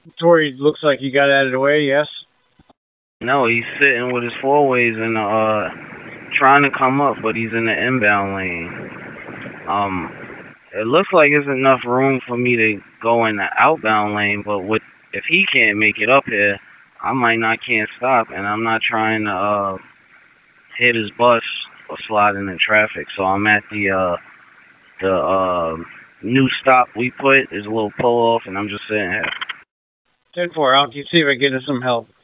Tori looks like he got out of the way, yes? No, he's sitting with his four ways and trying to come up, but he's in the inbound lane. It looks like there's enough room for me to go in the outbound lane, but if he can't make it up here, I might not can't stop, and I'm not trying to hit his bus or slide into traffic. So I'm at the new stop we put is a little pull off, and I'm just sitting here. 10-4, I'll see if I can get some help.